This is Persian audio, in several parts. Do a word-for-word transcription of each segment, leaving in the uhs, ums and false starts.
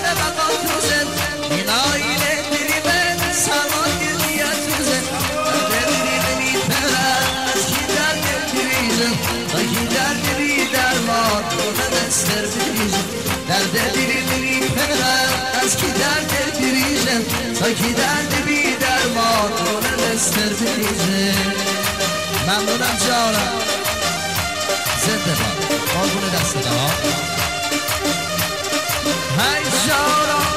بقا توزن این آینه دلی من سامان گریه توزن دلی منی پرم از کی درد بریزم تا کی درد بی درمان کنم استر بریزم درد دلی منی پرم از کی درد بریزم تا کی درد بی درمان کنم استر بریزم ممنونم جانم زنده باد قربون دست ها های جانم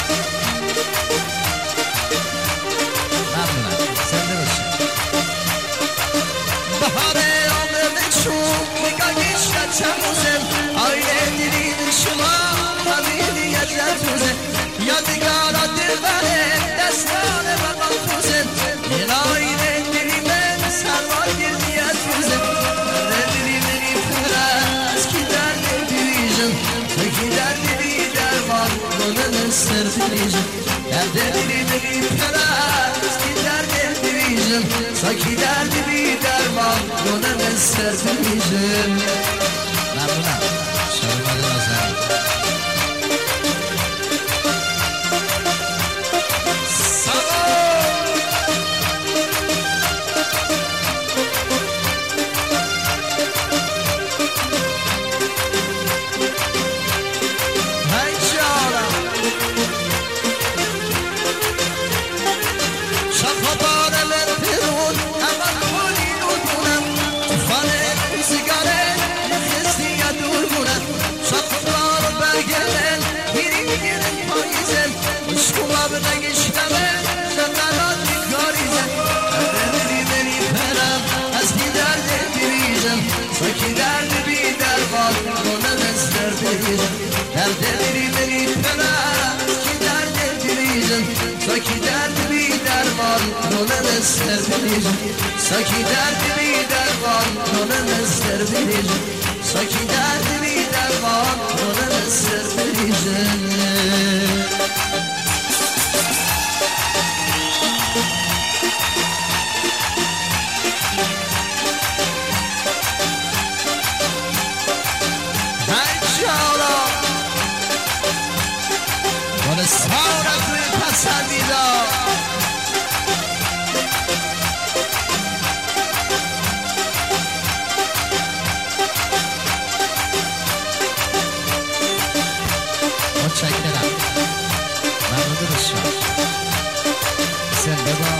ممنونم زنده باشید بهار عمر چون نگاهش نچموزم آینه دیدین شما همین یزد توزم یادگارا دل بره دستان بقا توزم این آینه دیدی من سرما گردیت توزم دلی منی پرم از کی درد بریزم تا کی درد بی درمان کنم استر بریزم دلی منی پرم از کی درد بریزم تا کی درد بی درمان کنم استر بریزم ممنونم شما نازم ساکی درد بی درمان کنم استر بریزم درد دلی منی پرم کی درد بریزم ساکی درد بی درمان کنم استر بریزم ساکی درد بی درمان کنم استر بریزم ساکی درد بی درمان کنم استر بریزم سارت روی پسندیدا متشکرم ممنون بسیار زنده باد